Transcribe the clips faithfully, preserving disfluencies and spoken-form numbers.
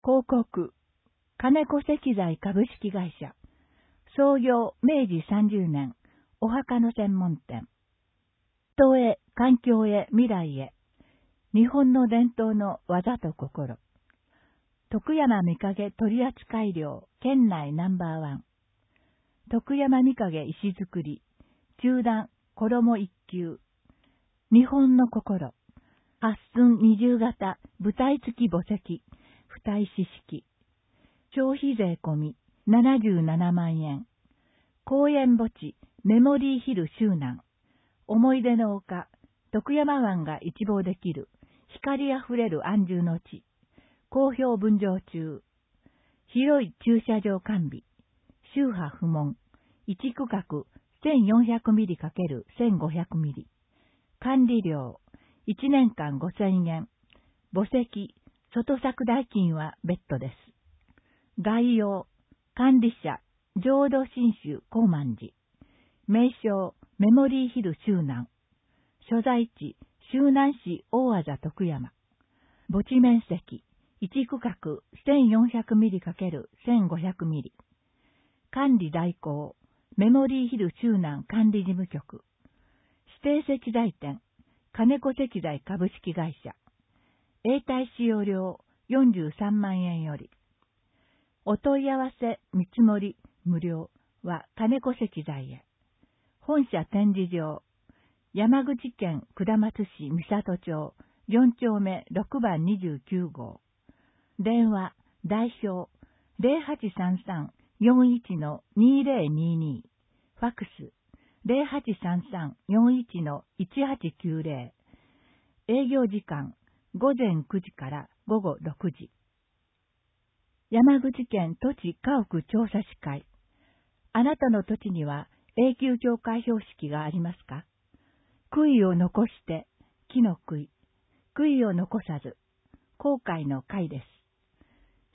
広告、金子石材株式会社、創業めいじさんじゅうねん、お墓の専門店。人へ、環境へ、未来へ。日本の伝統の技と心。徳山みかげ取扱量、県内ナンバーワン。徳山みかげ石造り、中段、衣一級。日本の心。八寸二重型、舞台付き墓石、二石式。消費税込み、ななじゅうななまんえん。公園墓地、メモリーヒル周南。思い出の丘、徳山湾が一望できる、光あふれる安住の地。好評分譲中。広い駐車場完備。宗派不問。いち区画せんよんひゃくミリかけるせんごひゃくミリ。管理料。いちねんかんごせんえん。墓石、外作代金は別途です。概要。管理者、浄土真宗高万寺。名称、メモリーヒル周南。所在地、周南市大字徳山。墓地面積、いち区画せんよんひゃくミリかけるせんごひゃくミリ。管理代行、メモリーヒル周南管理事務局。指定石材店、金子石材株式会社。永代使用料よんじゅうさんまんえんより。お問い合わせ見積もり無料は金子石材へ。本社展示場、山口県下松市三郷町よんちょうめろくばんにじゅうきゅうごう。電話、代表、ゼロはちさんさんよんいちのにゼロにに。ファックス、ゼロはちさんさんよんいちのいちはちきゅうゼロ。営業時間、ごぜんくじからごごろくじ。山口県土地家屋調査士会。あなたの土地には永久境界標識がありますか？杭を残して、木の杭。杭を残さず、後悔の会です。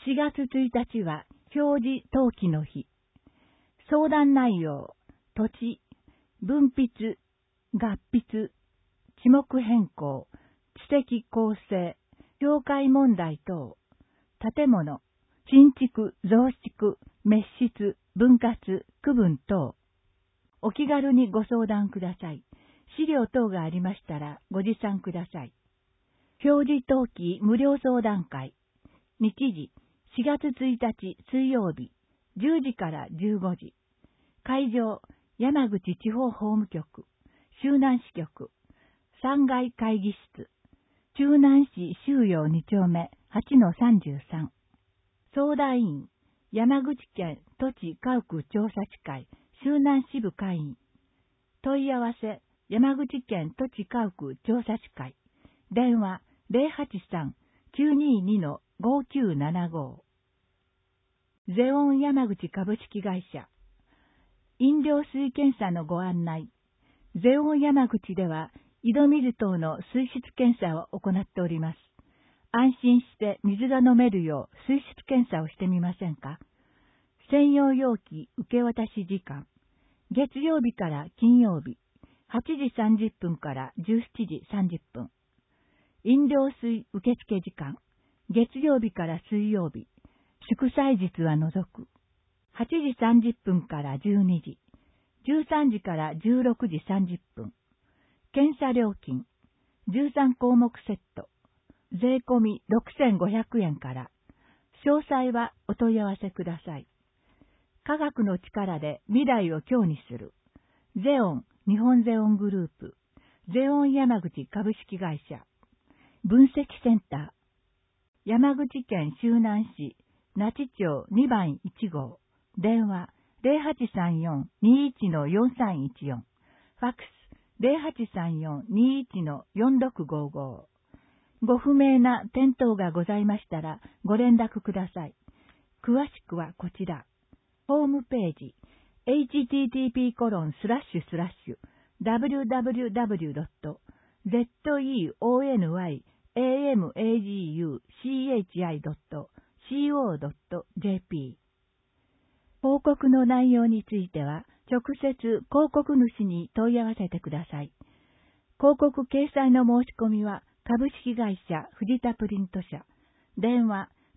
しがつついたちは表示登記の日。相談内容、土地、分筆、合筆、地目変更、知的構成、境界問題等、建物、新築、増築、滅失、分割、区分等。お気軽にご相談ください。資料等がありましたらご持参ください。表示登記無料相談会。日時、しがつついたち水曜日、じゅうじからじゅうごじ。会場、山口地方法務局、周南支局、さんがい会議室、中南市周陽にちょうめ はちのさんじゅうさん。相談員、山口県土地家屋調査士会、周南支部会員。問い合わせ、山口県土地家屋調査士会。電話、ゼロはちさんきゅうににのごきゅうななご。ゼオン山口株式会社。飲料水検査のご案内。ゼオン山口では、井戸水等の水質検査を行っております。安心して水が飲めるよう水質検査をしてみませんか？専用容器受け渡し時間。月曜日から金曜日、はちじさんじゅっぷんからじゅうしちじさんじゅっぷん。飲料水受付時間。月曜日から水曜日、祝祭日は除く。はちじさんじゅっぷんからじゅうにじ、じゅうさんじからじゅうろくじさんじゅっぷん。検査料金、じゅうさんこうもくセット。税込みろくせんごひゃくえんから。詳細はお問い合わせください。科学の力で未来を今日にする。ゼオン、日本ゼオングループ。ゼオン山口株式会社。分析センター。山口県周南市、那智町にばんいちごう。電話、ゼロはちさんよんにいちのよんさんいちよん。ファックス、ゼロはちさんよんにいちのよんろくごご。ご不明な点灯がございましたらご連絡ください。詳しくはこちら。ホームページ、エイチティーティーピーコロンスラッシュスラッシュダブリューダブリューダブリュードットゼットイーオーエヌワイエーエムエージーユーシーエイチアイドットシーオードットジェーピー。報告の内容については、直接広告主に問い合わせてください。広告掲載の申し込みは、株式会社藤田プリント社。電話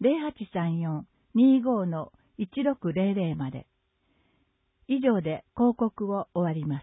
ゼロはちさんよん にーごー いちろくゼロゼロまで。以上で広告を終わります。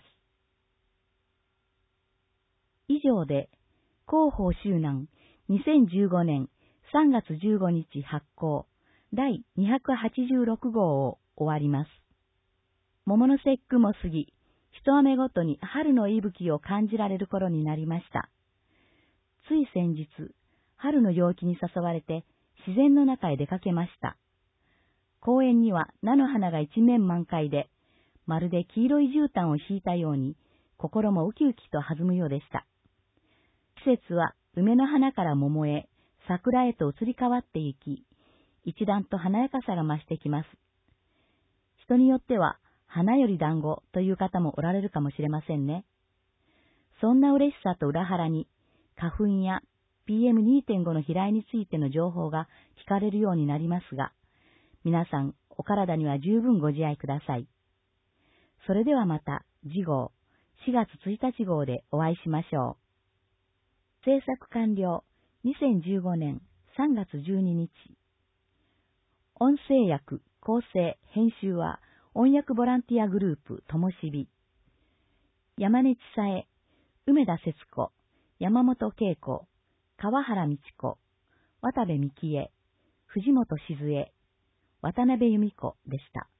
以上で、広報周南にせんじゅうごねんさんがつじゅうごにち発行だいにひゃくはちじゅうろくごうを終わります。桃の節句も過ぎ、一雨ごとに春の息吹を感じられる頃になりました。つい先日、春の陽気に誘われて自然の中へ出かけました。公園には菜の花が一面満開で、まるで黄色い絨毯を敷いたように、心もウキウキと弾むようでした。季節は梅の花から桃へ、桜へと移り変わっていき、一段と華やかさが増してきます。人によっては、花より団子という方もおられるかもしれませんね。そんな嬉しさと裏腹に、花粉や ピーエムにてんご の飛来についての情報が聞かれるようになりますが、皆さんお体には十分ご自愛ください。それではまた次号、しがつついたち号でお会いしましょう。制作完了、にせんじゅうごねんさんがつじゅうににち。音声訳、構成、編集は音訳ボランティアグループともしび。山根千沙恵、梅田節子、山本恵子、川原道子、渡部幹恵、藤本静江、渡辺由美子でした。